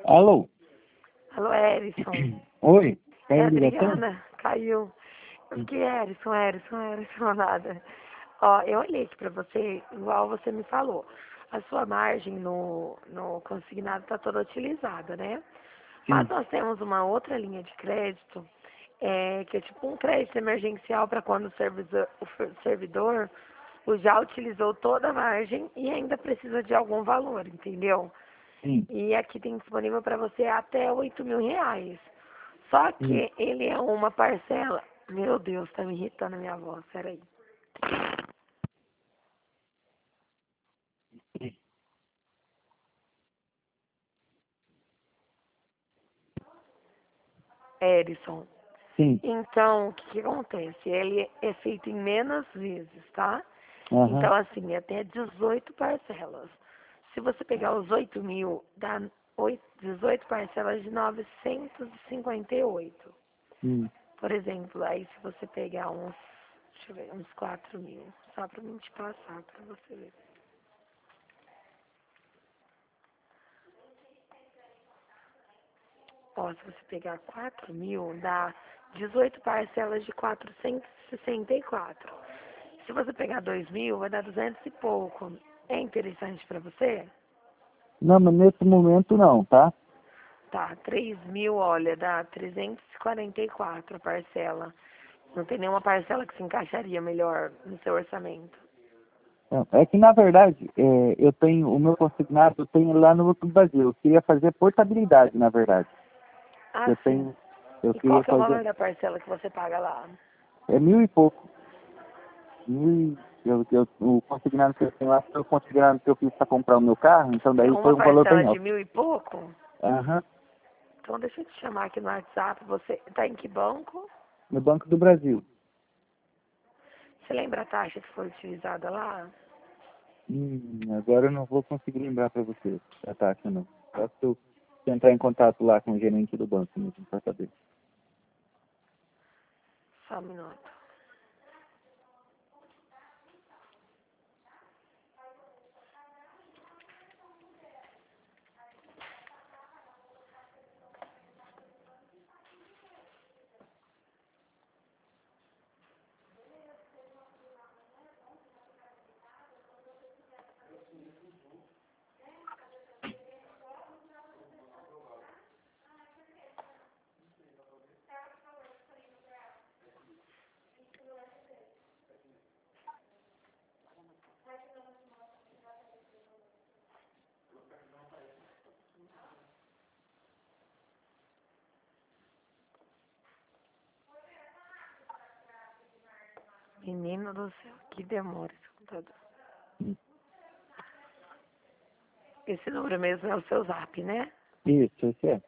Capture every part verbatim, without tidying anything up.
Alô? Alô, Erison. Oi? É Caiu a a ligação? Adriana. Caiu. Eu fiquei, Erison, Erison, Erison, nada. Ó, eu olhei aqui pra você, igual você me falou. A sua margem no, no consignado está toda utilizada, né? Mas Sim. nós temos uma outra linha de crédito, é, que é tipo um crédito emergencial para quando o servidor, o fer- servidor o já utilizou toda a margem e ainda precisa de algum valor, entendeu? Sim. E aqui tem disponível para você até oito mil reais. Só Sim. que ele é uma parcela. Meu Deus, tá me irritando a minha voz, peraí. Erison. Sim. Então, o que, que acontece? Ele é feito em menos vezes, tá? Aham. Então, assim, até dezoito parcelas. Se você pegar os oito mil, dá oito, dezoito parcelas de novecentos e cinquenta e oito. Sim. Por exemplo, aí se você pegar uns, deixa eu ver, uns quatro mil, só pra mim te passar pra você ver. Ó, se você pegar quatro mil, dá dezoito parcelas de quatrocentos e sessenta e quatro. Se você pegar dois mil, vai dar duzentos e pouco. É interessante pra você? Não, mas nesse momento não, tá? Tá, três mil, olha, dá trezentos e quarenta e quatro a parcela. Não tem nenhuma parcela que se encaixaria melhor no seu orçamento. É é que na verdade, é, eu tenho o meu consignado, eu tenho lá no Banco do Brasil. Eu queria fazer portabilidade, na verdade. Ah, Eu sim. tenho, eu E qual queria que é o valor fazer, da parcela que você paga lá? é mil e pouco. Mil, e- eu, eu, o consignado que eu tenho lá foi o consignado que eu fiz para comprar o meu carro, então É daí foi uma um valor parcela bem de alto. mil e pouco? Aham. Então deixa eu te chamar aqui no WhatsApp. Você tá em que banco? No Banco do Brasil. Você lembra a taxa que foi utilizada lá? Hum, agora eu não vou conseguir lembrar para você a taxa, não. Só se eu entrar em contato lá com o gerente do banco mesmo, para saber. Só um minuto. Menino do céu, que demora esse computador. Hum. Esse número mesmo é o seu zap, né? Isso, isso é.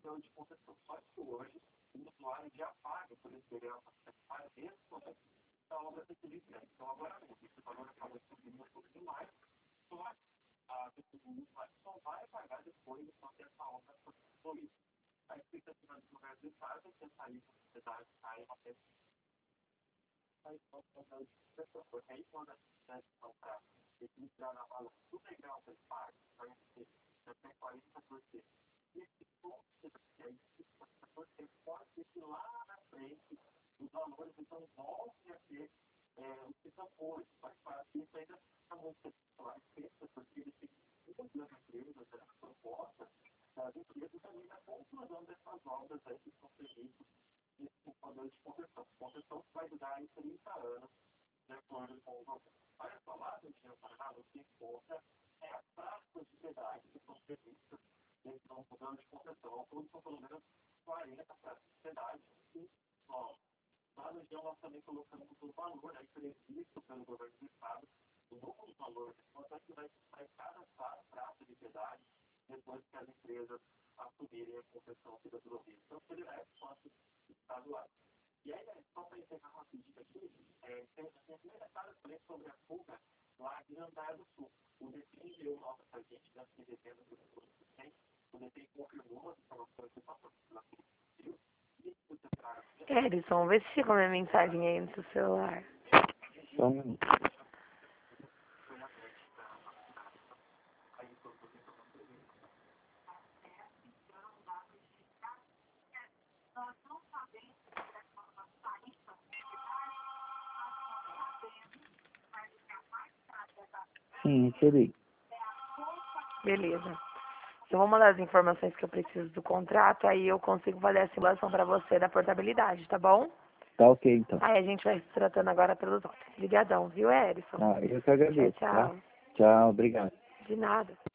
Erison, vê se chegou minha mensagem aí no seu celular. Só um minuto. Sim, recebi. Beleza. Eu vou mandar as informações que eu preciso do contrato, aí eu consigo fazer a simulação para você da portabilidade, tá bom? Tá ok, então. Aí a gente vai se tratando agora pelos outros. Obrigadão, viu, Erison? Ah, eu que Tchau, agradeço, tá? tchau. Tchau, obrigado. De nada.